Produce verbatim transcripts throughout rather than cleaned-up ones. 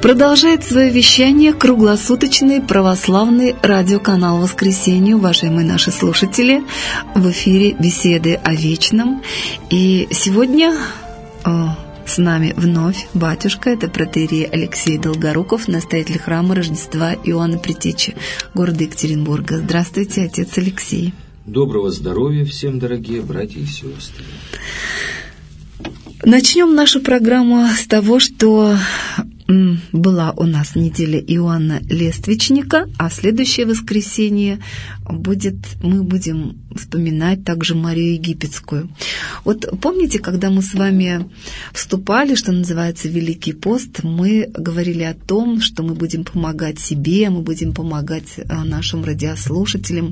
Продолжает свое вещание круглосуточный православный радиоканал «Воскресенье». Уважаемые наши слушатели, в эфире беседы о вечном. И сегодня э, с нами вновь батюшка, это протоиерей Алексей Долгоруков, настоятель храма Рождества Иоанна Предтечи города Екатеринбурга. Здравствуйте, отец Алексей. Доброго здоровья всем, дорогие братья и сестры. Начнем нашу программу с того, что была у нас неделя Иоанна Лествичника, а в следующее воскресенье будет, мы будем вспоминать также Марию Египетскую. Вот помните, когда мы с вами вступали, что называется, в Великий пост, мы говорили о том, что мы будем помогать себе, мы будем помогать нашим радиослушателям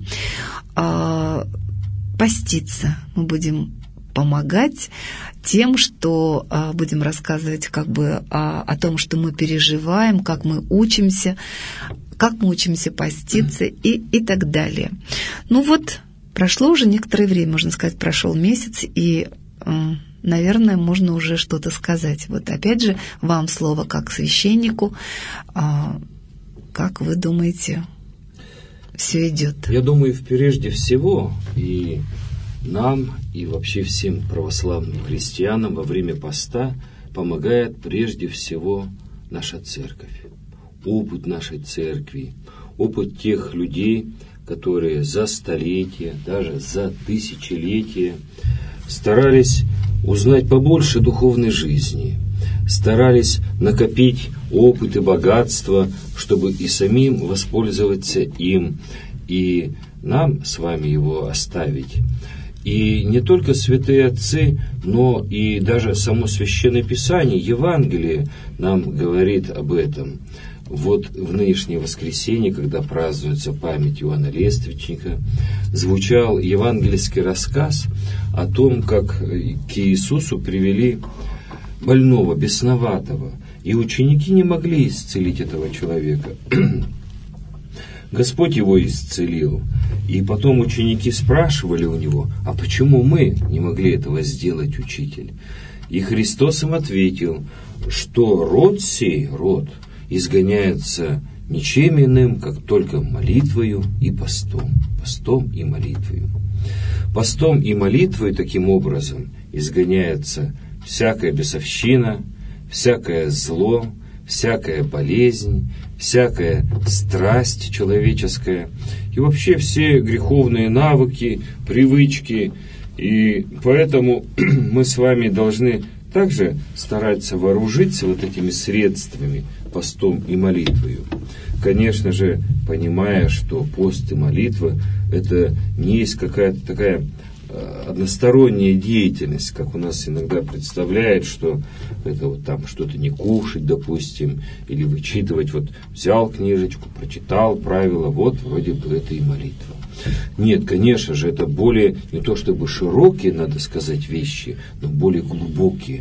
поститься, мы будем помогать тем, что а, будем рассказывать как бы а, о том, что мы переживаем, как мы учимся, как мы учимся поститься и, и так далее. Ну вот, прошло уже некоторое время, можно сказать, прошел месяц, и, а, наверное, можно уже что-то сказать. Вот опять же, вам слово как священнику, а, как вы думаете, все идет? Я думаю, прежде всего, и нам и вообще всем православным христианам во время поста помогает прежде всего наша церковь, опыт нашей церкви, опыт тех людей, которые за столетия, даже за тысячелетия старались узнать побольше духовной жизни, старались накопить опыт и богатство, чтобы и самим воспользоваться им, и нам с вами его оставить. И не только святые отцы, но и даже само Священное Писание, Евангелие нам говорит об этом. Вот в нынешнее воскресенье, когда празднуется память Иоанна Лествичника, звучал евангельский рассказ о том, как к Иисусу привели больного, бесноватого, и ученики не могли исцелить этого человека. Господь его исцелил. И потом ученики спрашивали у него: а почему мы не могли этого сделать, учитель? И Христос им ответил, что род сей, род, изгоняется ничем иным, как только молитвою и постом. Постом и молитвою. Постом и молитвою таким образом изгоняется всякая бесовщина, всякое зло, всякая болезнь, всякая страсть человеческая и вообще все греховные навыки, привычки. И поэтому мы с вами должны также стараться вооружиться вот этими средствами, постом и молитвою. Конечно же, понимая, что пост и молитва – это не есть какая-то такая односторонняя деятельность, как у нас иногда представляет, что это вот там что-то не кушать, допустим, или вычитывать, вот взял книжечку, прочитал правила, вот вроде бы это и молитва. Нет, конечно же, это более, не то чтобы широкие, надо сказать, вещи, но более глубокие.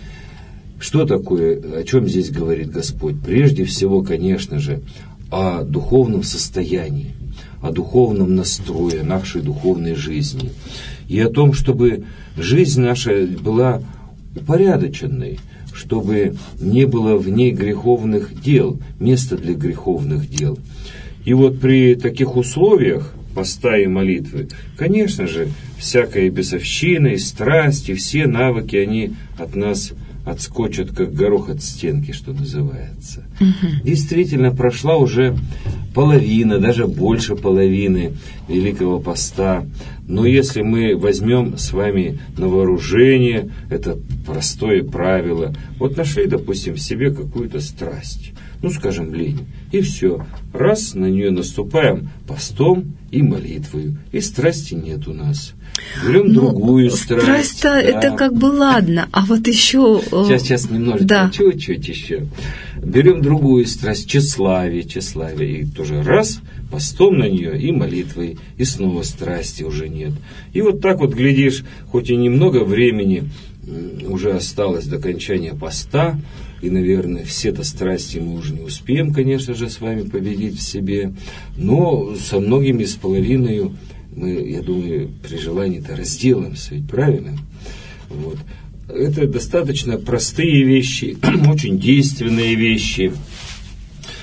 Что такое, о чем здесь говорит Господь? Прежде всего, конечно же, о духовном состоянии, о духовном настрое нашей духовной жизни. И о том, чтобы жизнь наша была упорядоченной, чтобы не было в ней греховных дел, места для греховных дел. И вот при таких условиях поста и молитвы, конечно же, всякая бесовщина и страсть, и все навыки, они от нас отскочат, как горох от стенки, что называется. Угу. Действительно, прошла уже половина, даже больше половины Великого Поста. Но если мы возьмем с вами на вооружение это простое правило, вот нашли, допустим, в себе какую-то страсть, ну, скажем, лень, и все, раз на нее наступаем постом и молитвою, и страсти нет у нас. Берем ну, другую страсть. Страсть-то да. Это как бы ладно, а вот еще... Сейчас, сейчас немножечко, да. чуть-чуть еще. Берем другую страсть, тщеславие, тщеславие, и тоже раз, постом на нее и молитвой, и снова страсти уже нет. И вот так вот, глядишь, хоть и немного времени уже осталось до окончания поста, и, наверное, все-то страсти мы уже не успеем, конечно же, с вами победить в себе, но со многими с половиной мы, я думаю, при желании-то разделаемся, ведь правильно? Вот. Это достаточно простые вещи, очень действенные вещи.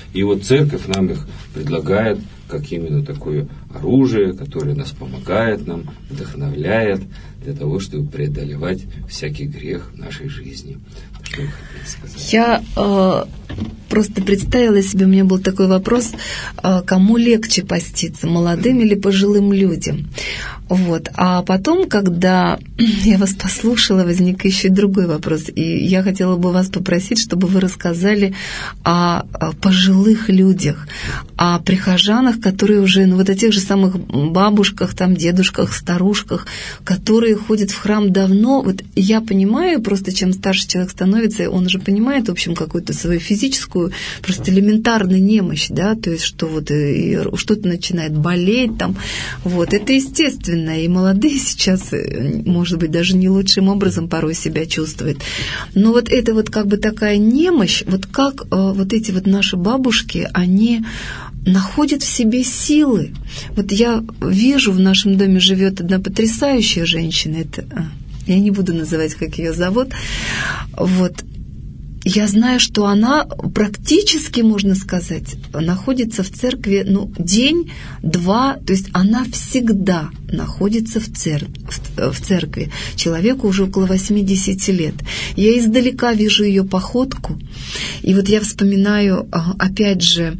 И вот церковь нам их предлагает как именно такое оружие, которое нас помогает нам, вдохновляет для того, чтобы преодолевать всякий грех в нашей жизни. Что вы хотите сказать? Я э, просто представила себе, у меня был такой вопрос, э, кому легче поститься, молодым или пожилым людям? Вот. А потом, когда я вас послушала, возник еще и другой вопрос. И я хотела бы вас попросить, чтобы вы рассказали о, о пожилых людях, о прихожанах, которые уже, ну вот о тех же самых бабушках, там, дедушках, старушках, которые ходят в храм давно. Вот я понимаю, просто чем старше человек становится, он уже понимает, в общем, какую-то свою физическую, просто элементарную немощь, да, то есть, что вот и что-то начинает болеть там. Вот, это естественно. И молодые сейчас, может быть, даже не лучшим образом порой себя чувствуют. Но вот это вот как бы такая немощь, вот как вот эти вот наши бабушки, они находят в себе силы. Вот я вижу, в нашем доме живет одна потрясающая женщина, это, я не буду называть, как ее зовут, вот. Я знаю, что она практически, можно сказать, находится в церкви, ну, день, два, то есть она всегда находится в, цер... в церкви. Человеку уже около восьмидесяти лет. Я издалека вижу ее походку, и вот я вспоминаю, опять же,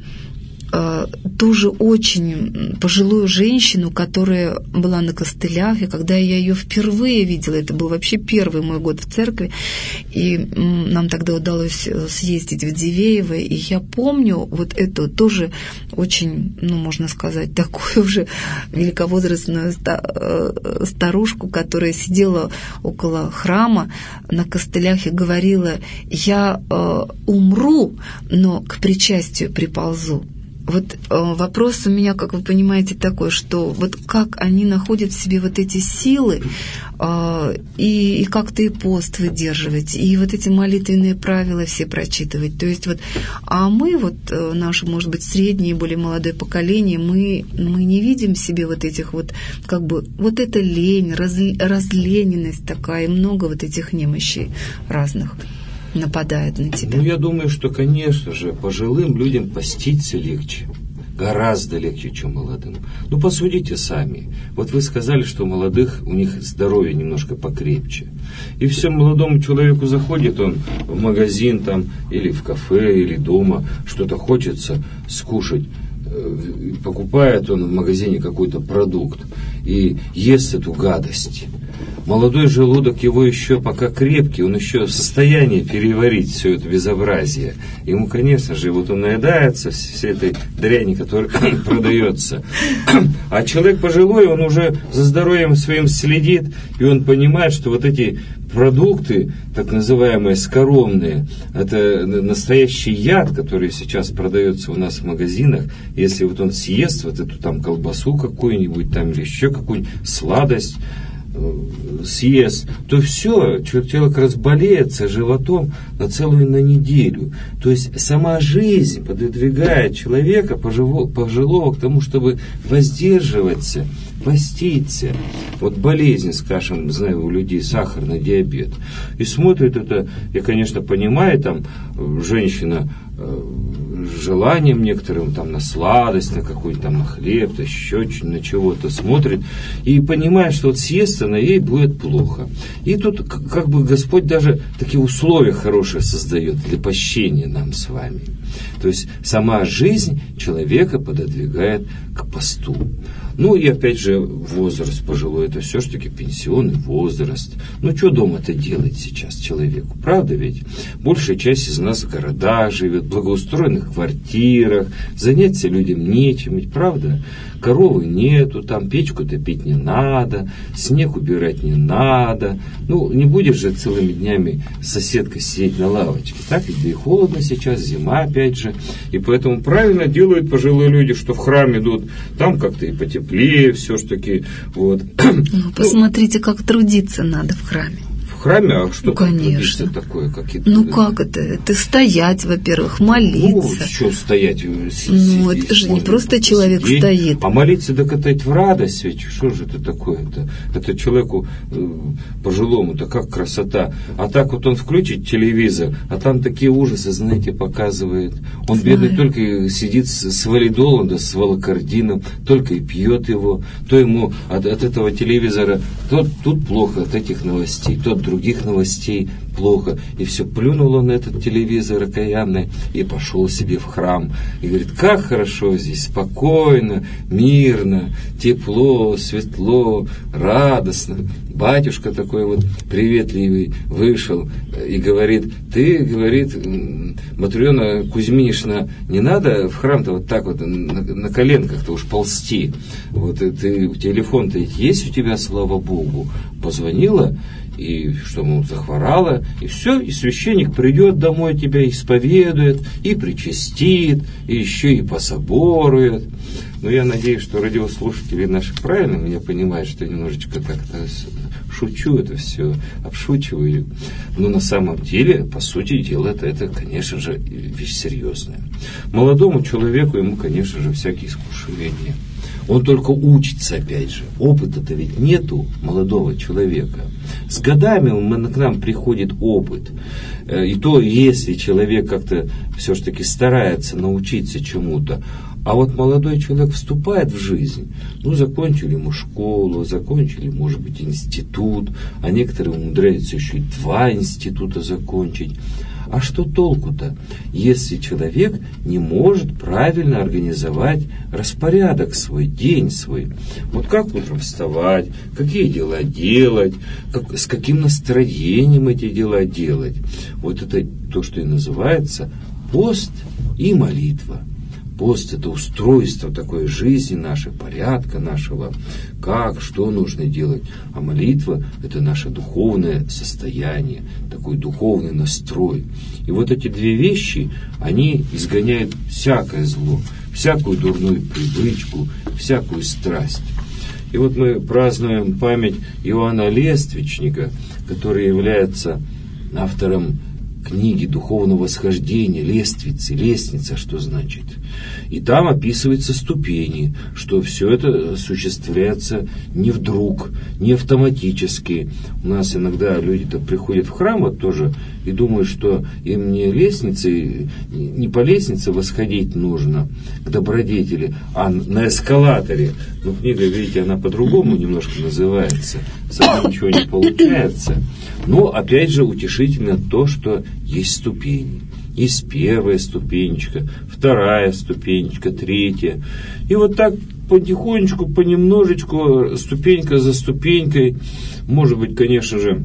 тоже очень пожилую женщину, которая была на костылях, и когда я ее впервые видела, это был вообще первый мой год в церкви, и нам тогда удалось съездить в Дивеево, и я помню вот эту тоже очень, ну, можно сказать, такую уже великовозрастную старушку, которая сидела около храма на костылях и говорила: «Я умру, но к причастию приползу». Вот э, вопрос у меня, как вы понимаете, такой, что вот как они находят в себе вот эти силы, э, и, и как-то и пост выдерживать, и вот эти молитвенные правила все прочитывать. То есть вот, а мы вот, э, наше, может быть, среднее, более молодое поколение, мы, мы не видим в себе вот этих вот, как бы, вот эта лень, раз, разлененность такая, и много вот этих немощей разных нападает на тебя. Ну, я думаю, что, конечно же, пожилым людям поститься легче. Гораздо легче, чем молодым. Ну, посудите сами. Вот вы сказали, что у молодых, у них здоровье немножко покрепче. И все, молодому человеку заходит он в магазин там, или в кафе, или дома, что-то хочется скушать. Покупает он в магазине какой-то продукт и ест эту гадость. Молодой желудок его еще пока крепкий, он еще в состоянии переварить все это безобразие. Ему, конечно же, вот он наедается всей этой дряни, которая продается. А человек пожилой, он уже за здоровьем своим следит, и он понимает, что вот эти продукты, так называемые скоромные, это настоящий яд, который сейчас продается у нас в магазинах. Если вот он съест вот эту там колбасу какую-нибудь там или еще какую-нибудь сладость, съест, то все, человек разболеется животом на целую на неделю. То есть сама жизнь подвигает человека пожилого к тому, чтобы воздерживаться, поститься. Вот болезнь, скажем, знаю, у людей сахарный диабет. И смотрит это, я, конечно, понимаю, там женщина с желанием некоторым там на сладость, на какой-то там на хлеб, еще на чего-то смотрит и понимает, что вот съест она, ей будет плохо. И тут как бы Господь даже такие условия хорошие создает для пощения нам с вами. То есть сама жизнь человека пододвигает к посту. Ну и опять же возраст пожилой, это все-таки пенсионный возраст. Ну что дома-то делать сейчас человеку, правда ведь? Большая часть из нас в городах живет, в благоустроенных квартирах, заняться людям нечем, ведь правда? Коровы нету, там печку топить не надо, снег убирать не надо. Ну, не будешь же целыми днями с соседкой сидеть на лавочке, так ведь? Да и холодно сейчас, зима опять же. И поэтому правильно делают пожилые люди, что в храм идут, там как-то и потеплее все-таки. Вот. Ну, посмотрите, как трудиться надо в храме. В храме, а что ну, конечно. такое? Как это, ну как это? Это стоять, во-первых, молиться. Ну, что стоять? Ну, это же не просто человек сидеть, стоит. А молиться, так это в радость ведь. Что же это такое-то? Это человеку э, пожилому-то как красота. А так вот он включит телевизор, а там такие ужасы, знаете, показывает. Он Знаю. бедный только сидит с, с валидолом, да с волокордином, только и пьет его. То ему от, от этого телевизора, то тут плохо от этих новостей, то от других новостей плохо. И все, плюнул он на этот телевизор окаянный и пошел себе в храм. И говорит, как хорошо здесь, спокойно, мирно, тепло, светло, радостно. Батюшка такой вот приветливый вышел и говорит, ты, говорит, Матрена Кузьминишна, не надо в храм-то вот так вот на, на коленках-то уж ползти. Вот ты, телефон-то есть у тебя, слава Богу. Позвонила, и что, мол, захворала, и все, и священник придет домой, тебя исповедует, и причастит, и еще и пособорует. Но я надеюсь, что радиослушатели наши правильно меня понимают, что я немножечко как-то шучу это все, обшучиваю. Но на самом деле, по сути дела, это, это, конечно же, вещь серьезная. Молодому человеку ему, конечно же, всякие искушения. Он только учится, опять же. Опыта-то ведь нету молодого человека. С годами к нам приходит опыт. И то, если человек как-то все-таки старается научиться чему-то. А вот молодой человек вступает в жизнь. Ну, закончили мы школу, закончили, может быть, институт. А некоторые умудряются еще и два института закончить. А что толку-то, если человек не может правильно организовать распорядок свой, день свой? Вот как утром вставать, какие дела делать, как, с каким настроением эти дела делать? Вот это то, что и называется пост и молитва. Пост – это устройство такой жизни нашей, порядка нашего, как, что нужно делать. А молитва – это наше духовное состояние, такой духовный настрой. И вот эти две вещи, они изгоняют всякое зло, всякую дурную привычку, всякую страсть. И вот мы празднуем память Иоанна Лествичника, который является автором книги духовного восхождения, лествицы, лестница, что значит. И там описываются ступени, что все это осуществляется не вдруг, не автоматически. У нас иногда люди-то приходят в храм вот тоже и думают, что им не лестницей, не по лестнице восходить нужно к добродетели, а на эскалаторе. Но книга, видите, она по-другому немножко называется. Сам ничего не получается. Но, опять же, утешительно то, что есть ступени. Есть первая ступенечка, вторая ступенечка, третья. И вот так потихонечку, понемножечку, ступенька за ступенькой, может быть, конечно же,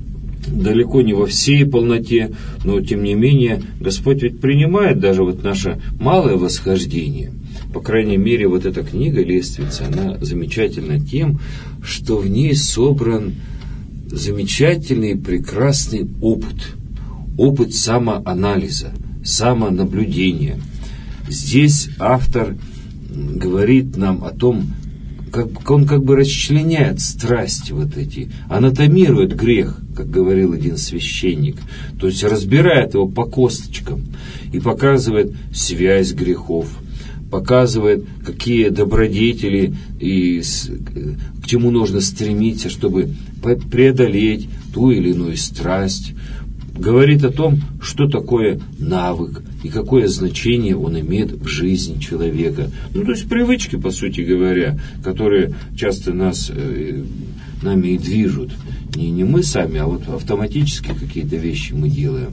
далеко не во всей полноте, но, тем не менее, Господь ведь принимает даже вот наше малое восхождение. По крайней мере, вот эта книга «Лествица», она замечательна тем, что в ней собран замечательный, прекрасный опыт. Опыт самоанализа, самонаблюдения. Здесь автор говорит нам о том, как он как бы расчленяет страсти вот эти, анатомирует грех, как говорил один священник, то есть разбирает его по косточкам и показывает связь грехов, показывает, какие добродетели и к чему нужно стремиться, чтобы преодолеть ту или иную страсть. Говорит о том, что такое навык и какое значение он имеет в жизни человека. Ну, то есть привычки, по сути говоря, которые часто нас, э, нами и движут. Не, не мы сами, а вот автоматически какие-то вещи мы делаем.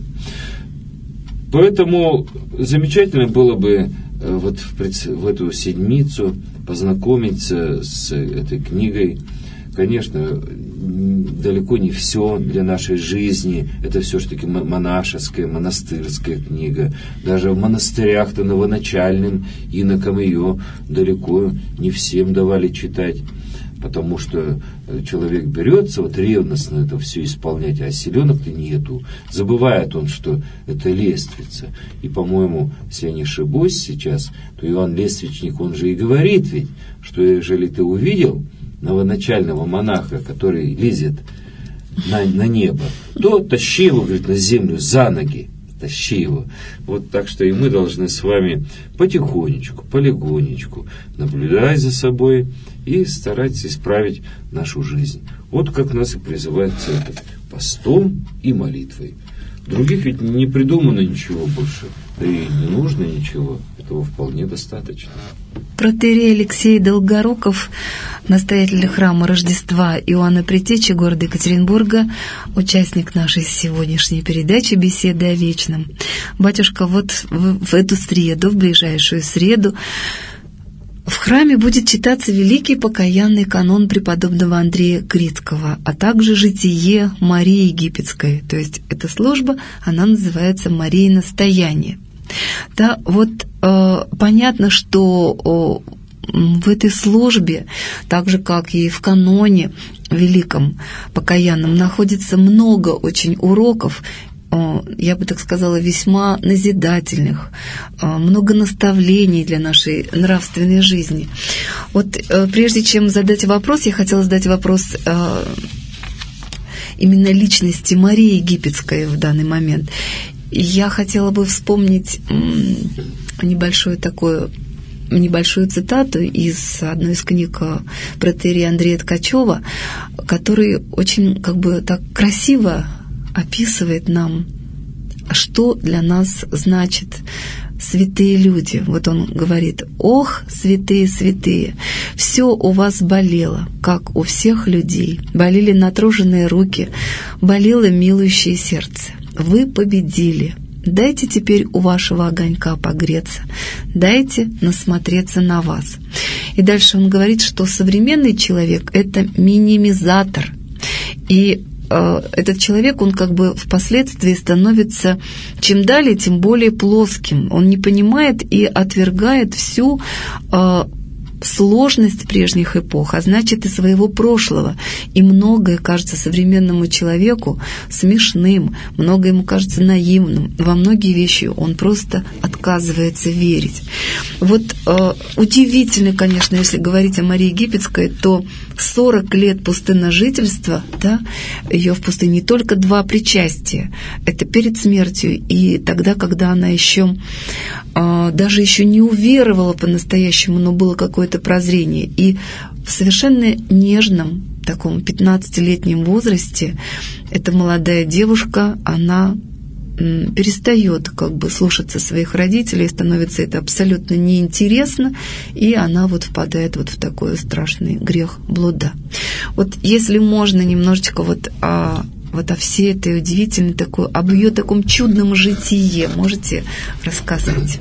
Поэтому замечательно было бы э, вот в, в эту седмицу познакомиться с этой книгой. Конечно, далеко не все для нашей жизни. Это все-таки монашеская, монастырская книга. Даже в монастырях-то новоначальным инокам ее далеко не всем давали читать. Потому что человек берется вот ревностно это все исполнять, а селенок-то нету. Забывает он, что это лествица. И, по-моему, если я не ошибусь сейчас, то Иоанн Лествичник, он же и говорит ведь, что ежели ты увидел новоначального монаха, который лезет на, на небо, то тащи его, говорит, на землю за ноги. Тащи его. Вот так что и мы должны с вами потихонечку, полегонечку наблюдать за собой и стараться исправить нашу жизнь. Вот как нас и призывает церковь: постом и молитвой. Других ведь не придумано ничего больше, да и не нужно ничего, этого вполне достаточно. Протоиерей Алексей Долгоруков, настоятель храма Рождества Иоанна Предтечи города Екатеринбурга, участник нашей сегодняшней передачи «Беседы о вечном». Батюшка, вот в, в эту среду, в ближайшую среду, в храме будет читаться великий покаянный канон преподобного Андрея Критского, а также житие Марии Египетской. То есть эта служба, она называется «Марии настояние». Да, вот э, понятно, что э, в этой службе, так же как и в каноне великом покаянном, находится много очень уроков, э, я бы так сказала, весьма назидательных, э, много наставлений для нашей нравственной жизни. Вот э, прежде чем задать вопрос, я хотела задать вопрос э, именно личности Марии Египетской в данный момент. Я хотела бы вспомнить небольшую такую, небольшую цитату из одной из книг протоиерея Андрея Ткачева, который очень как бы так красиво описывает нам, что для нас значит святые люди. Вот он говорит: «Ох, святые, святые, все у вас болело, как у всех людей. Болели натруженные руки, болело милующее сердце. Вы победили. Дайте теперь у вашего огонька погреться, дайте насмотреться на вас». И дальше он говорит, что современный человек — это минимизатор. И э, этот человек, он как бы впоследствии становится чем далее, тем более плоским. Он не понимает и отвергает всю э, сложность прежних эпох, а значит и своего прошлого. И многое кажется современному человеку смешным, многое ему кажется наивным. Во многие вещи он просто отказывается верить. Вот э, удивительно, конечно, если говорить о Марии Египетской, то сорок лет пустынножительства, да, ее в пустыне, не только два причастия, это перед смертью и тогда, когда она еще э, даже еще не уверовала по-настоящему, но было какое-то прозрение. И в совершенно нежном таком пятнадцатилетнем возрасте эта молодая девушка, она перестает как бы слушаться своих родителей, становится это абсолютно неинтересно, и она вот впадает вот в такой страшный грех блуда. Вот если можно немножечко вот о, вот о всей этой удивительной такой, об ее таком чудном житие можете рассказывать?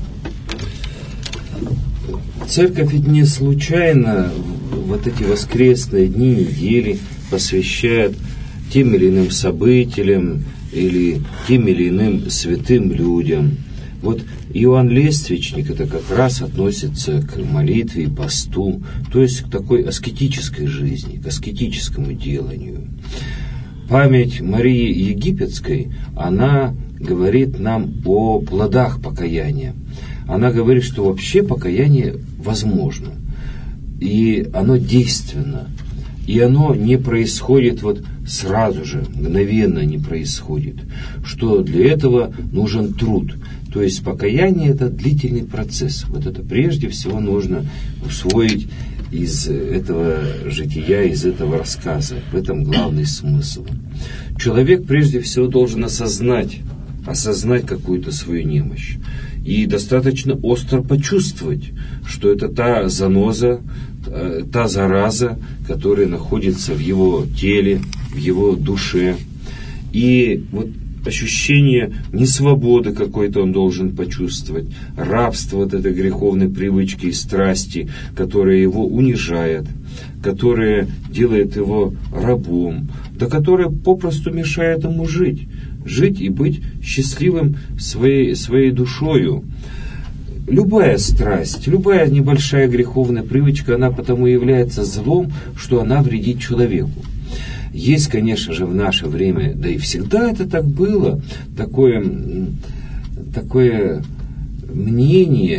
Церковь ведь не случайно вот эти воскресные дни, недели посвящает тем или иным событиям или тем или иным святым людям. Вот Иоанн Лествичник, это как раз относится к молитве и посту, то есть к такой аскетической жизни, к аскетическому деланию. Память Марии Египетской, она говорит нам о плодах покаяния. Она говорит, что вообще покаяние возможно, и оно действенно, и оно не происходит вот сразу же, мгновенно не происходит, что для этого нужен труд. То есть покаяние — это длительный процесс. Вот это прежде всего нужно усвоить из этого жития, из этого рассказа. В этом главный смысл. Человек прежде всего должен осознать, осознать какую-то свою немощь. И достаточно остро почувствовать, что это та заноза, та зараза, которая находится в его теле, в его душе. И вот ощущение несвободы какой-то он должен почувствовать, рабство от этой греховной привычки и страсти, которая его унижает, которая делает его рабом, да которая попросту мешает ему жить. Жить и быть счастливым своей, своей душою. Любая страсть, любая небольшая греховная привычка, она потому и является злом, что она вредит человеку. Есть, конечно же, в наше время, да и всегда это так было, такое, такое мнение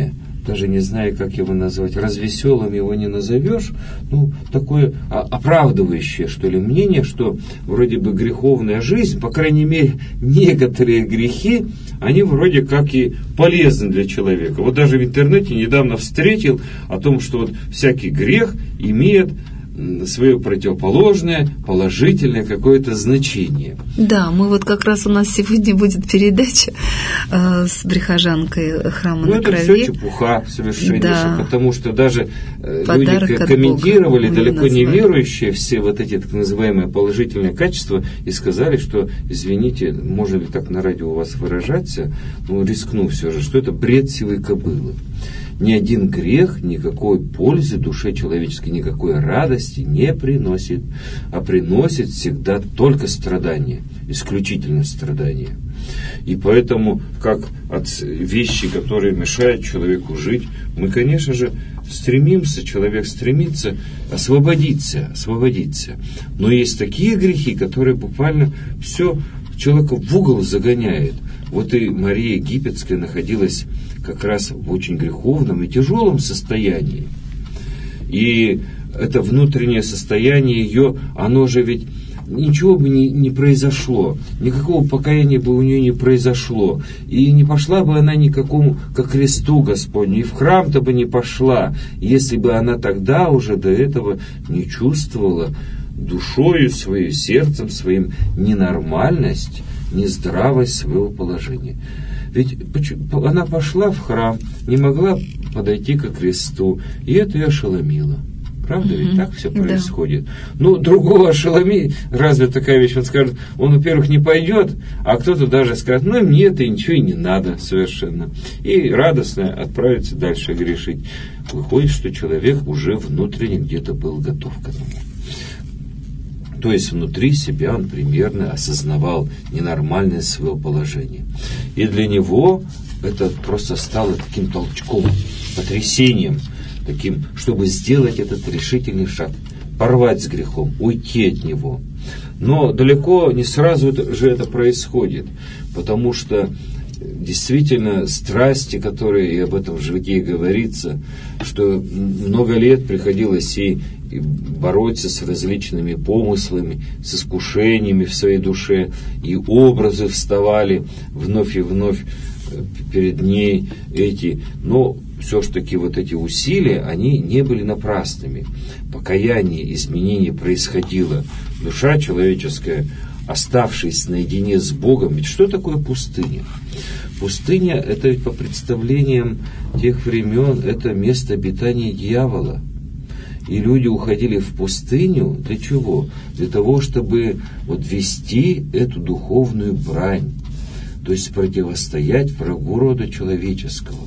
даже не знаю, как его назвать, развеселым его не назовешь, ну, такое оправдывающее, что ли, мнение, что вроде бы греховная жизнь, по крайней мере, некоторые грехи, они вроде как и полезны для человека. Вот даже в интернете недавно встретил о том, что вот всякий грех имеет свое противоположное, положительное какое-то значение. Да, мы вот как раз у нас сегодня будет передача э, с прихожанкой храма ну, на Крови. Это все чепуха совершеннейшая, да. Потому что даже Подарок люди комментировали, Бога, далеко не верующие, все вот эти так называемые положительные качества, и сказали, что, извините, можно ли так на радио у вас выражаться, ну, рискну все же, что это бред сивой кобылы. Ни один грех никакой пользы душе человеческой, никакой радости не приносит, а приносит всегда только страдания, исключительно страдания. И поэтому, как от вещи, которые мешают человеку жить, мы, конечно же, стремимся, человек стремится освободиться, освободиться. Но есть такие грехи, которые буквально все человека в угол загоняет. Вот и Мария Египетская находилась как раз в очень греховном и тяжелом состоянии. И это внутреннее состояние ее, оно же ведь ничего бы не, не произошло, никакого покаяния бы у нее не произошло, и не пошла бы она никакому ко кресту Господню, и в храм-то бы не пошла, если бы она тогда уже до этого не чувствовала душою своей, сердцем своим ненормальность, нездравость своего положения. Ведь она пошла в храм, не могла подойти ко кресту, и это ее ошеломило. Правда, mm-hmm. ведь так все происходит. Да. Ну, другого ошеломить, разве такая вещь, он скажет, он, во-первых, не пойдет, а кто-то даже скажет, ну, мне это ничего и не надо совершенно. И радостно отправится дальше грешить. Выходит, что человек уже внутренне где-то был готов к этому. То есть внутри себя он примерно осознавал ненормальность своего положения. И для него это просто стало таким толчком, потрясением, таким, чтобы сделать этот решительный шаг, порвать с грехом, уйти от него. Но далеко не сразу же это происходит, потому что действительно страсти, которые, и об этом в житии говорится, что много лет приходилось ей бороться с различными помыслами, с искушениями в своей душе, и образы вставали вновь и вновь перед ней эти, но все ж таки вот эти усилия, они не были напрасными. Покаяние, изменение происходило. Душа человеческая, оставшись наедине с Богом, ведь что такое пустыня? Пустыня, это ведь по представлениям тех времен, это место обитания дьявола. И люди уходили в пустыню для чего? Для того, чтобы вот вести эту духовную брань, то есть противостоять врагу рода человеческого.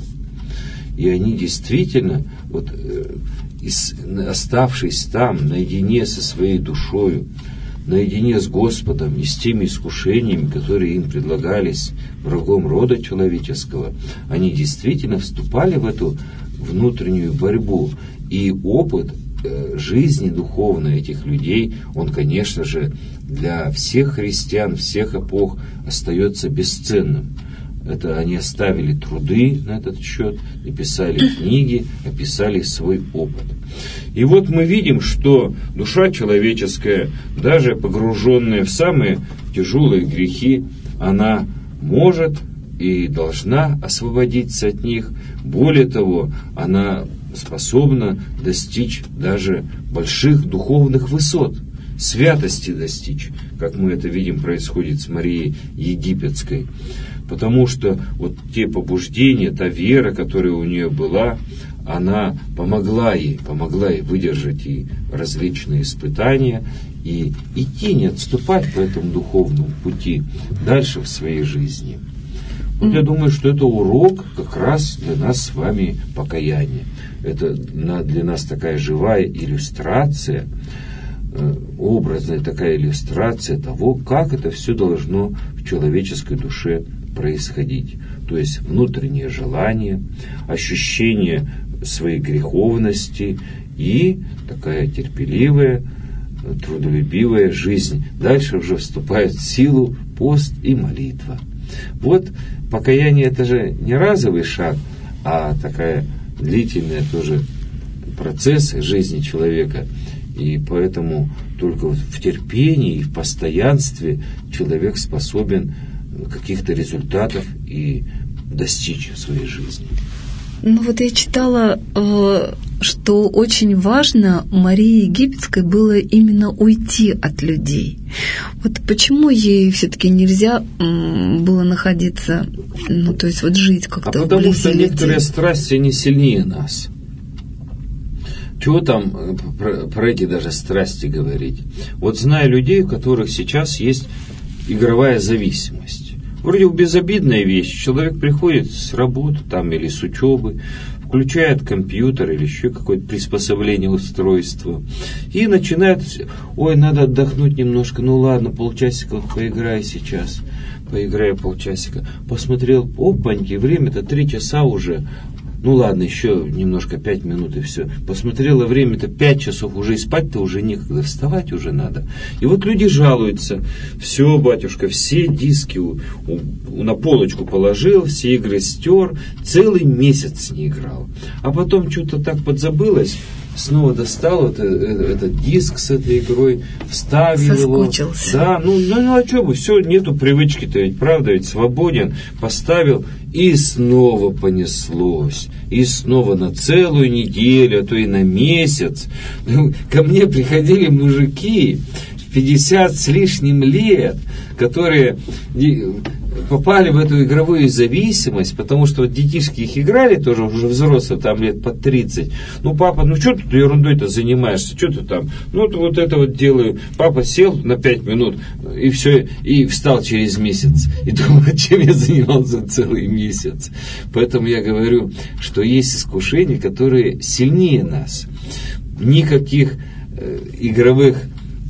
И они действительно, вот, э, из, оставшись там, наедине со своей душою, наедине с Господом и с теми искушениями, которые им предлагались врагом рода человеческого, они действительно вступали в эту внутреннюю борьбу. И опыт э, жизни духовной этих людей, он, конечно же, для всех христиан, всех эпох остается бесценным. Это они оставили труды на этот счет, написали книги, описали свой опыт. И вот мы видим, что душа человеческая, даже погруженная в самые тяжелые грехи, она может и должна освободиться от них. Более того, она способна достичь даже больших духовных высот, святости достичь, как мы это видим происходит с Марией Египетской. Потому что вот те побуждения, та вера, которая у нее была, она помогла ей, помогла ей выдержать и различные испытания, и идти, не отступать по этому духовному пути дальше в своей жизни. Вот я думаю, что это урок как раз для нас с вами покаяния. Это для нас такая живая иллюстрация, образная такая иллюстрация того, как это все должно в человеческой душе происходить. То есть внутреннее желание, ощущение своей греховности и такая терпеливая, трудолюбивая жизнь. Дальше уже вступает в силу пост и молитва. Вот покаяние — это же не разовый шаг, а такая длительные тоже процессы жизни человека. И поэтому только в терпении и в постоянстве человек способен каких-то результатов и достичь в своей жизни. Ну вот я читала, что очень важно Марии Египетской было именно уйти от людей. Вот почему ей все-таки нельзя было находиться, ну то есть вот жить как-то а потому вблизи что людей? Некоторые страсти, они сильнее нас. Чего там про, про эти даже страсти говорить? Вот знаю людей, у которых сейчас есть игровая зависимость. Вроде бы безобидная вещь. Человек приходит с работы там, или с учебы, включает компьютер или еще какое-то приспособление, устройство, и начинает: ой, надо отдохнуть немножко, ну ладно, полчасика поиграй сейчас, поиграю полчасика. Посмотрел, опаньки, время-то три часа уже. Ну ладно, еще немножко, пять минут и все. Посмотрела, время-то пять часов, уже и спать-то уже некогда, вставать уже надо. И вот люди жалуются: все, батюшка, все диски у, у, на полочку положил, все игры стер, целый месяц не играл. А потом что-то так подзабылось, снова достал это, этот диск с этой игрой, вставил Соскучился. его. Да, ну, ну, ну а что бы, все, нету привычки-то, ведь правда, ведь свободен, поставил, и снова понеслось. И снова на целую неделю, а то и на месяц. Ко мне приходили мужики пятьдесят с лишним лет, которые попали в эту игровую зависимость, потому что вот детишки их играли, тоже уже взрослые, там лет по тридцать. Ну, папа, ну что ты ерундой-то занимаешься, что ты там? Ну, вот это вот делаю. Папа сел на пять минут, и все, и встал через месяц. И думал, чем я занимался целый месяц. Поэтому я говорю, что есть искушения, которые сильнее нас. Никаких э, игровых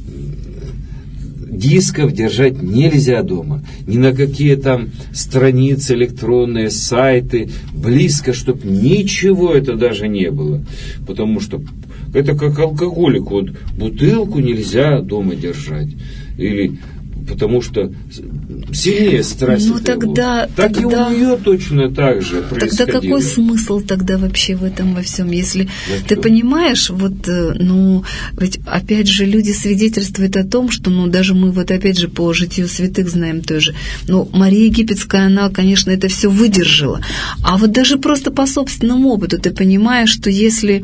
дисков держать нельзя дома. Ни на какие там страницы электронные, сайты. Близко, чтобы ничего это даже не было. Потому что это как алкоголик. Вот бутылку нельзя дома держать. Или потому что сильнее страсть. Ну, тогда, так тогда, и у нее точно так же происходило. Тогда какой смысл тогда вообще в этом во всем? Если во ты всем. понимаешь, вот, ну, ведь опять же люди свидетельствуют о том, что, ну, даже мы вот опять же по житию святых знаем тоже, ну, Мария Египетская, она, конечно, это все выдержала. А вот даже просто по собственному опыту ты понимаешь, что если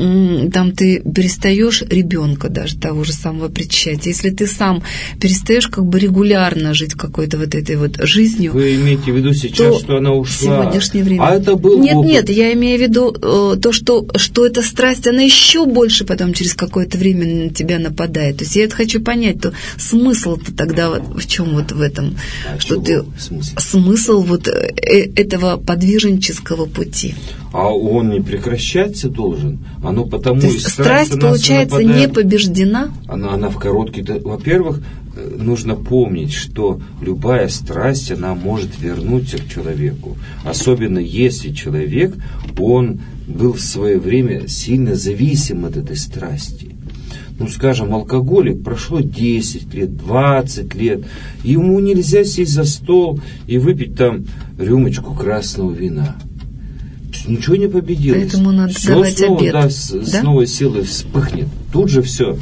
м, там ты перестаешь ребенка даже того же самого причащать, если ты сам перестаешь как бы регулярно жить какой-то вот этой вот жизнью. Вы имеете в виду сейчас, что она ушла? В сегодняшнее время. А это был Нет, опыт. нет, я имею в виду э, то, что, что эта страсть, она еще больше потом через какое-то время на тебя нападает. То есть я это хочу понять, то смысл-то тогда вот в чем вот в этом? А что чего? ты, смысл? смысл вот э, этого подвижнического пути. А он не прекращаться должен. Оно потому То и есть страсть, страсть, получается, нападает. не побеждена? Она, она в короткий... Во-первых, нужно помнить, что любая страсть, она может вернуться к человеку. Особенно если человек, он был в свое время сильно зависим от этой страсти. Ну, скажем, алкоголик, прошло десять лет, двадцать лет, ему нельзя сесть за стол и выпить там рюмочку красного вина. Ничего не победилось. Поэтому надо все давать снова, обед. Да, с, да? с новой силой вспыхнет. Тут же все.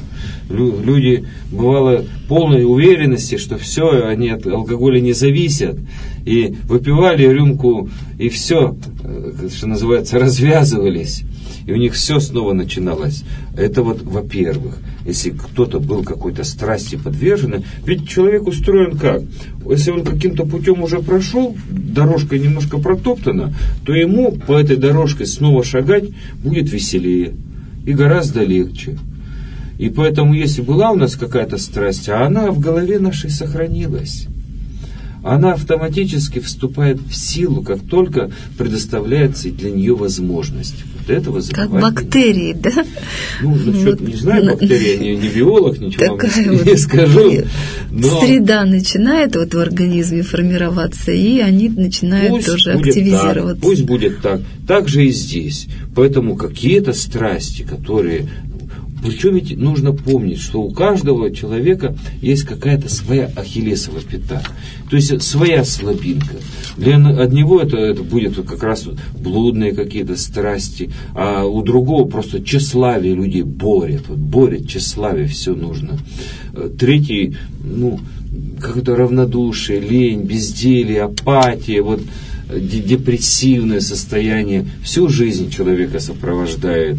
Люди, бывало, полной уверенности, что все, они от алкоголя не зависят. И выпивали рюмку, и все, что называется, развязывались. И у них все снова начиналось. Это вот, во-первых, если кто-то был какой-то страсти подвержен, ведь человек устроен как? Если он каким-то путем уже прошел, дорожка немножко протоптана, то ему по этой дорожке снова шагать будет веселее и гораздо легче. И поэтому, если была у нас какая-то страсть, а она в голове нашей сохранилась, она автоматически вступает в силу, как только предоставляется для нее возможность. Вот этого как бактерии, не... да? Ну, насчет, вот, не знаю, бактерии, я не, не биолог, ничего вам не, вот не скажу. Но... Среда начинает вот в организме формироваться, и они начинают пусть тоже будет активизироваться. Так, пусть будет так. Так же и здесь. Поэтому какие-то страсти, которые Причем ведь нужно помнить, что у каждого человека есть какая-то своя ахиллесова пята, то есть своя слабинка. Для одного это, это будет как раз вот блудные какие-то страсти, а у другого просто тщеславие людей борет, вот борет тщеславие, все нужно. Третий, ну, какое-то равнодушие, лень, безделье, апатия, вот депрессивное состояние всю жизнь человека сопровождает.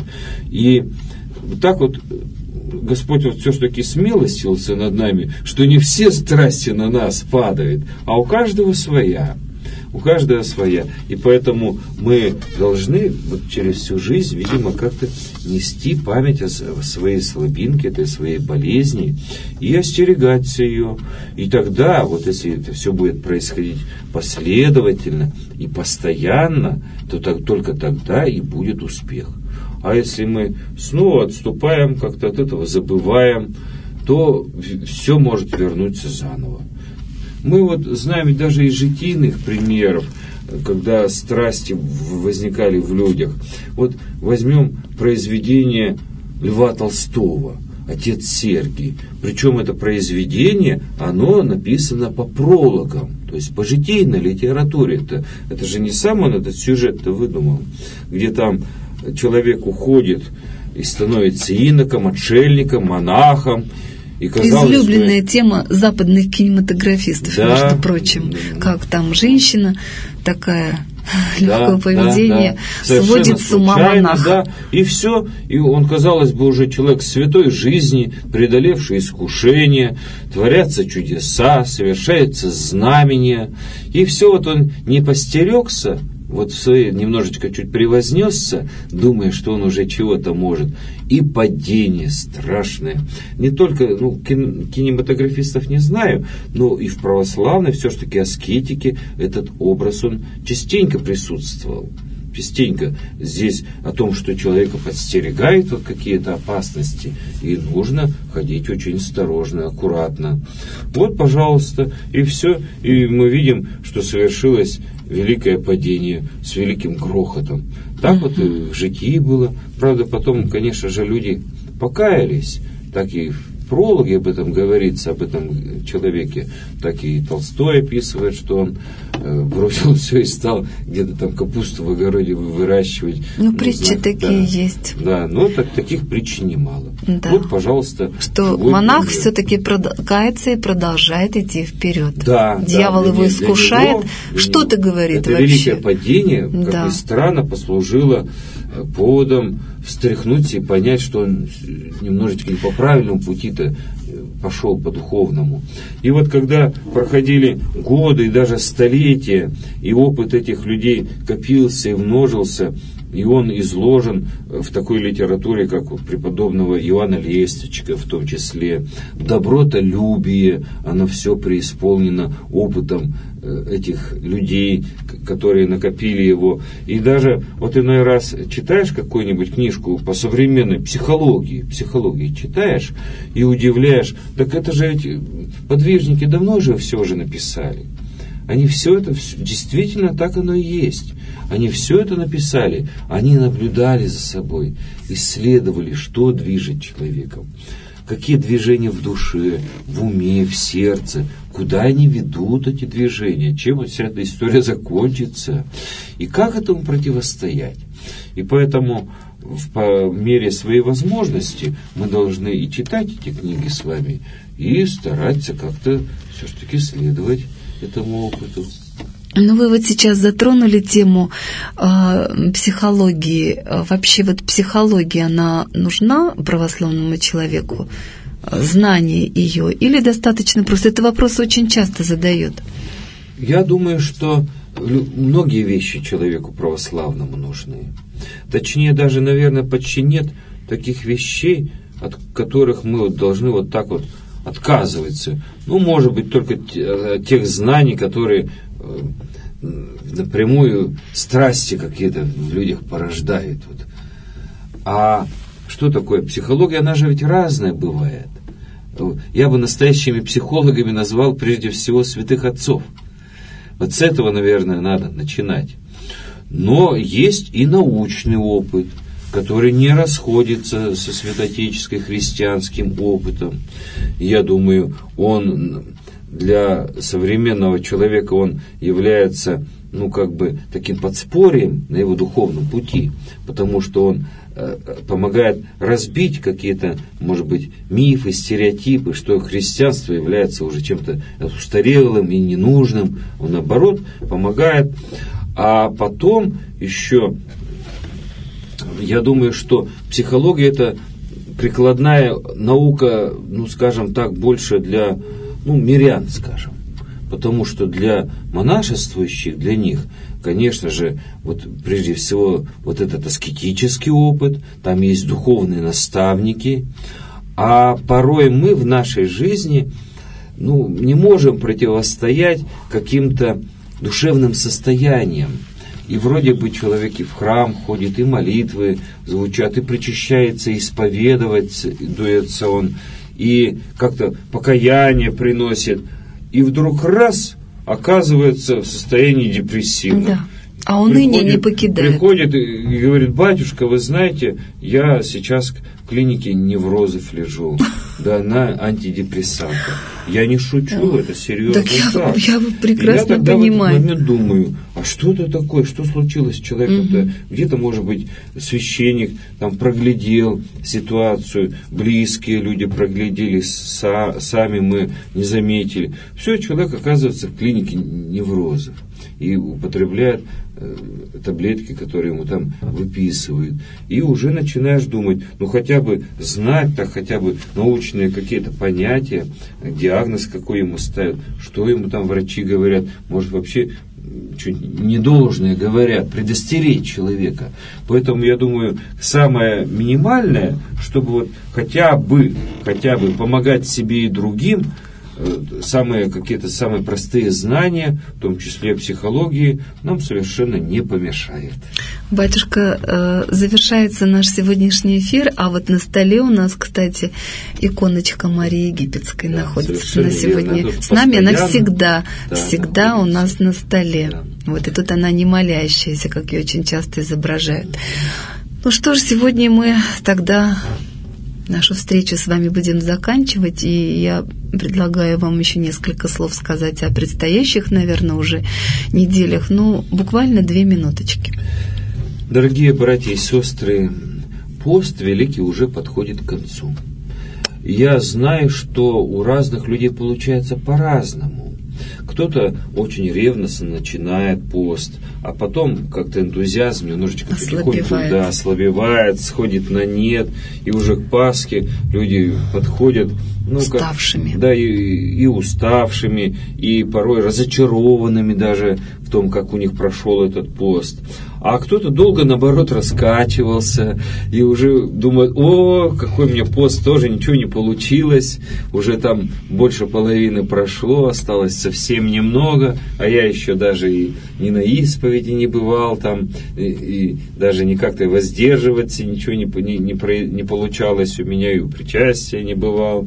И вот так вот Господь вот все-таки смилостился над нами, что не все страсти на нас падают, а у каждого своя. У каждого своя. И поэтому мы должны вот через всю жизнь, видимо, как-то нести память о своей слабинке, этой своей болезни, и остерегаться ее. И тогда, вот если это все будет происходить последовательно и постоянно, то так, только тогда и будет успех. А если мы снова отступаем, как-то от этого забываем, то все может вернуться заново. Мы вот знаем ведь даже из житийных примеров, когда страсти возникали в людях. Вот возьмем произведение Льва Толстого «Отец Сергий». Причем это произведение, оно написано по прологам, то есть по житийной литературе. Это, это же не сам он этот сюжет-то выдумал, где там человек уходит и становится иноком, отшельником, монахом. И казалось, излюбленная что... тема западных кинематографистов, да, между прочим, да, как там женщина такая легкого да, поведения да, да. сводит с ума монаха. Да, и все, и он, казалось бы, уже человек святой жизни, преодолевший искушения, творятся чудеса, совершаются знамения, и все вот он не постерегся, вот в своей немножечко чуть превознесся, думая, что он уже чего-то может. И падение страшное. Не только, ну, кинематографистов не знаю, но и в православной все-таки аскетике этот образ, он частенько присутствовал. Частенько здесь о том, что человека подстерегает вот какие-то опасности, и нужно ходить очень осторожно, аккуратно. Вот, пожалуйста, и все. И мы видим, что совершилось великое падение с великим грохотом. Так вот и в житии было. Правда, потом, конечно же, люди покаялись, так и в прологе об этом говорится, об этом человеке, так и Толстой описывает, что он э, бросил все и стал где-то там капусту в огороде выращивать. Ну, притчи знаю, такие да, есть. Да, но так, таких притч немало. Да. Вот, пожалуйста. Что монах пример. Все-таки кается и продолжает идти вперед. Да, дьявол да, его для, искушает. Для Что-то говорит это вообще. Великое падение, как да. ни странно, послужило поводом встряхнуться и понять, что он немножечко не по правильному пути-то пошел, по духовному. И вот когда проходили годы и даже столетия, и опыт этих людей копился и множился, и он изложен в такой литературе, как у преподобного Иоанна Лестничка, в том числе. Добротолюбие, оно все преисполнено опытом этих людей, которые накопили его. И даже вот иной раз читаешь какую-нибудь книжку по современной психологии, психологии читаешь и удивляешь, так это же эти подвижники давно же все уже написали. Они все это, действительно так оно и есть. Они все это написали, они наблюдали за собой, исследовали, что движет человеком, какие движения в душе, в уме, в сердце, куда они ведут эти движения, чем вот вся эта история закончится, и как этому противостоять. И поэтому в, по мере своей возможности мы должны и читать эти книги с вами, и стараться как-то все-таки следовать этому опыту. Ну, вы вот сейчас затронули тему э, психологии. Вообще вот психология, она нужна православному человеку? Знание ее? Или достаточно просто? Это вопрос очень часто задают. Я думаю, что многие вещи человеку православному нужны. Точнее, даже, наверное, почти нет таких вещей, от которых мы вот должны вот так вот отказываться. Ну, может быть, только тех знаний, которые напрямую страсти какие-то в людях порождают. Вот. А что такое психология? Она же ведь разная бывает. Я бы настоящими психологами назвал прежде всего святых отцов. Вот с этого, наверное, надо начинать. Но есть и научный опыт. который не расходится со святоотеческим христианским опытом. Я думаю, он для современного человека он является, ну, как бы таким подспорьем на его духовном пути, потому что он э, помогает разбить какие-то, может быть, мифы, стереотипы, что христианство является уже чем-то устарелым и ненужным. Он, наоборот, помогает. А потом еще, я думаю, что психология – это прикладная наука, ну, скажем так, больше для, ну, мирян, скажем. Потому что для монашествующих, для них, конечно же, вот прежде всего вот этот аскетический опыт, там есть духовные наставники, а порой мы в нашей жизни, ну, не можем противостоять каким-то душевным состояниям. И вроде бы человек и в храм ходит, и молитвы звучат, и причащается, и исповедоваться, дуется он, и как-то покаяние приносит, и вдруг раз оказывается в состоянии депрессивном. Да. А уныние приходит, не покидает. Приходит и говорит: батюшка, вы знаете, я сейчас в клинике неврозов лежу, да, на антидепрессантах. Я не шучу, это серьезно. Так я, я прекрасно и я тогда понимаю. в этот момент думаю, а что это такое, что случилось с человеком-то? Угу. Где-то, может быть, священник там проглядел ситуацию, близкие люди проглядели, са, сами мы не заметили. Все, человек оказывается в клинике неврозов и употребляет э, таблетки, которые ему там выписывают. И уже начинаешь думать, ну хотя бы знать, так хотя бы научные какие-то понятия, диагноз какой ему ставят, что ему там врачи говорят, может вообще чуть недолжное говорят, предостеречь человека. Поэтому я думаю, самое минимальное, чтобы вот хотя бы, хотя бы помогать себе и другим, самые какие-то самые простые знания, в том числе психологии, нам совершенно не помешает. Батюшка, завершается наш сегодняшний эфир, а вот на столе у нас, кстати, иконочка Марии Египетской, да, находится на сегодня с нами, она всегда, да, всегда у нас на столе. Да. Вот и тут она не молящаяся, как ее очень часто изображают. Ну что ж, сегодня мы тогда нашу встречу с вами будем заканчивать, и я предлагаю вам еще несколько слов сказать о предстоящих, наверное, уже неделях, ну, буквально две минуточки. Дорогие братья и сестры, пост великий уже подходит к концу. Я знаю, что у разных людей получается по-разному. Кто-то очень ревностно начинает пост, а потом как-то энтузиазм немножечко потихоньку да, ослабевает, сходит на нет, и уже к Пасхе люди подходят, ну, уставшими. Как, да, и, и уставшими, и порой разочарованными даже в том, как у них прошел этот пост. А кто-то долго, наоборот, раскачивался и уже думает: о, какой у меня пост, тоже ничего не получилось, уже там больше половины прошло, осталось совсем немного, а я еще даже и ни на исповеди не бывал, там, и, и даже не как-то воздерживаться, ничего не, не, не, не получалось у меня, и у причастия не бывал.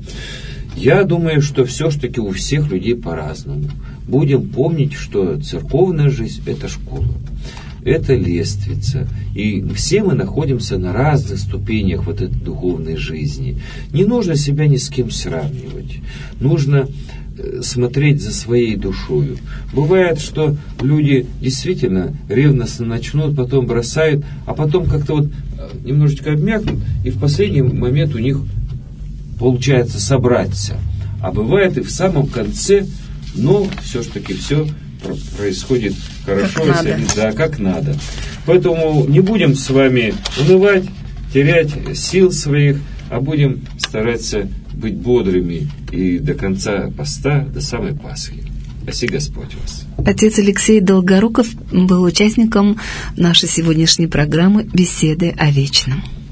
Я думаю, что все-таки у всех людей по-разному. Будем помнить, что церковная жизнь – это школа. Это лестница. И все мы находимся на разных ступенях вот этой духовной жизни. Не нужно себя ни с кем сравнивать. Нужно смотреть за своей душою. Бывает, что люди действительно ревностно начнут, потом бросают, а потом как-то вот немножечко обмякнут, и в последний момент у них получается собраться. А бывает и в самом конце, но все-таки все происходит хорошо, как надо. Да, как надо. Поэтому не будем с вами унывать, терять сил своих, а будем стараться быть бодрыми и до конца поста, до самой Пасхи. Спаси Господь вас. Отец Алексей Долгоруков был участником нашей сегодняшней программы «Беседы о вечном».